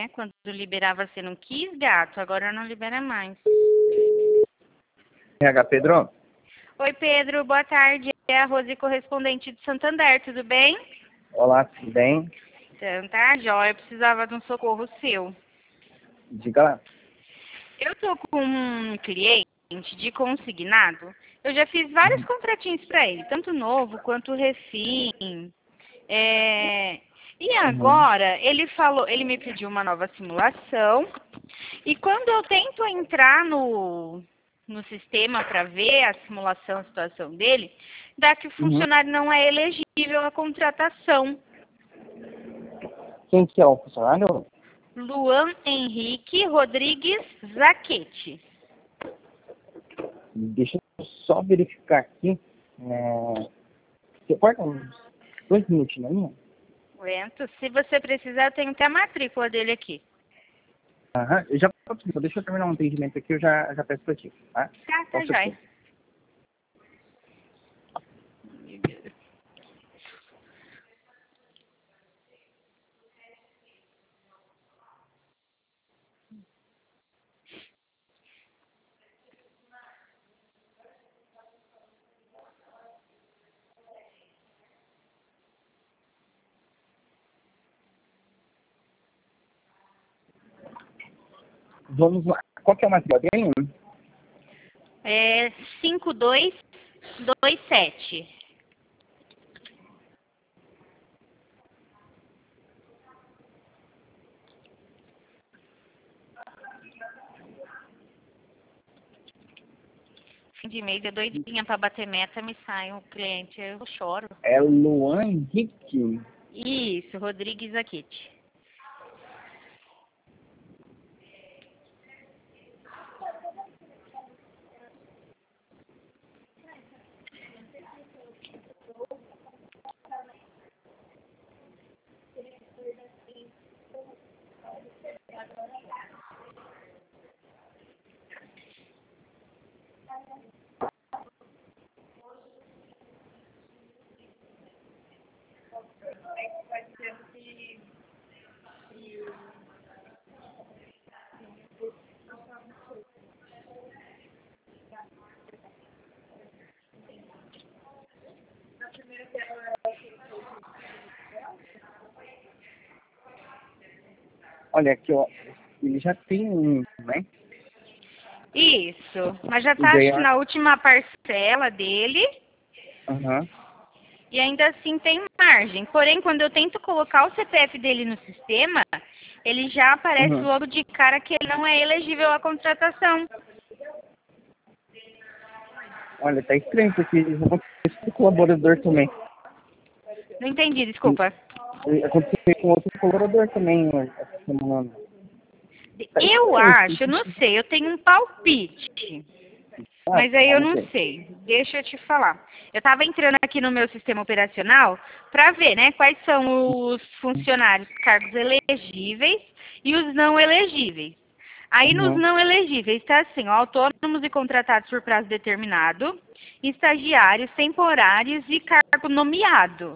né? Quando liberava você não quis, gato, agora não libera mais. RH Pedro? Oi, Pedro, boa tarde. É a Rose, correspondente de Santander, tudo bem? Olá, tudo bem? Então, tá, jóia. Eu precisava de um socorro seu. Diga lá. Eu tô com um cliente de consignado. Eu já fiz vários contratinhos para ele, tanto novo quanto refim. E agora ele me pediu uma nova simulação. E quando eu tento entrar no sistema para ver a simulação, a situação dele, dá que o funcionário não é elegível à contratação. Quem que é o funcionário? Luan Henrique Rodrigues Zaquete. Deixa eu só verificar aqui. Você pode dar uns 2 minutinhos na minha? Aguento. Se você precisar, eu tenho até a matrícula dele aqui. Aham, eu já posso, deixa eu terminar um atendimento aqui, eu já peço pra ti, tá? Tá, jóia. Vamos lá. Qual que é o material dele? 5227. Fim de mês, eu doidinha pra bater meta, me sai um cliente, eu choro. É Luan Henrique. Isso, Rodrigues Zaquete. Olha aqui, ó. Ele já tem um, né? Isso, mas já E tá daí, acho que na última parcela dele aham. e ainda assim tem margem. Porém, quando eu tento colocar o CPF dele no sistema, ele já aparece Uhum. logo de cara que ele não é elegível à contratação. Olha, tá estranho, porque isso aconteceu com o colaborador também. Não entendi, desculpa. Aconteceu com outro colaborador também, essa semana. Tá Eu estranho, acho, eu não sei, eu tenho um palpite. Mas aí eu não sei. Deixa eu te falar. Eu estava entrando aqui no meu sistema operacional para ver, né, quais são os funcionários, cargos elegíveis e os não elegíveis. Aí nos Uhum. não elegíveis está assim, ó, autônomos e contratados por prazo determinado, estagiários, temporários e cargo nomeado.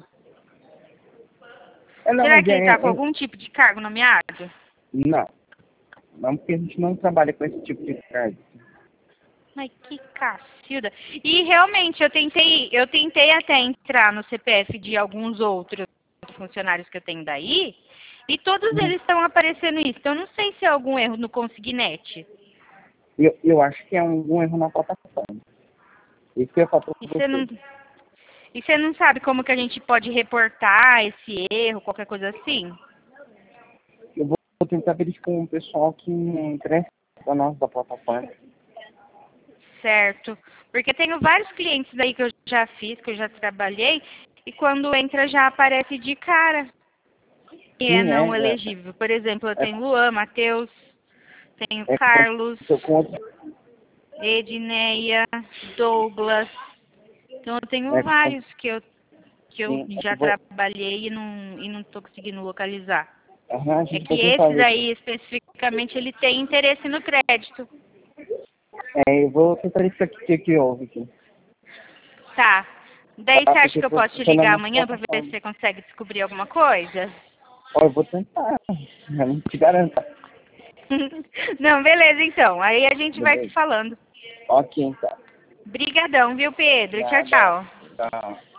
Não, Será mas que ele está com algum tipo de cargo nomeado? não. Não, porque a gente não trabalha com esse tipo de cargo. Ai, que cacilda. E realmente, eu tentei até entrar no CPF de alguns outros funcionários que eu tenho daí, e todos eles estão aparecendo isso. Então, eu não sei se é algum erro no Consignet. Eu acho que é um erro na plataforma. Isso que eu ia falar pra E você. você não sabe como que a gente pode reportar esse erro, qualquer coisa assim? Eu vou tentar verificar com o pessoal que interessa da nossa da plataforma. Certo. Porque tenho vários clientes daí que eu já fiz, que eu já trabalhei, e quando entra já aparece de cara. E é Sim, não elegível. Por exemplo, eu tenho Luan, Matheus, tenho Carlos, com outro, Edneia, Douglas. Então eu tenho vários que eu sim, já trabalhei e não tô conseguindo localizar. a É gente que vai tentar esse ver. daí especificamente ele tem interesse no crédito. Eu vou tentar verificar o que houve aqui. Tá. Daí você acha Porque que eu posso te foi na ligar nossa amanhã para ver se plataforma. você consegue descobrir alguma coisa? Ó, eu vou tentar. Eu não te garanto. Não, beleza, então. Aí a gente vai se Beleza. falando. Ok, então. Brigadão, viu, Pedro? Tchau, Nada. tchau. Tchau.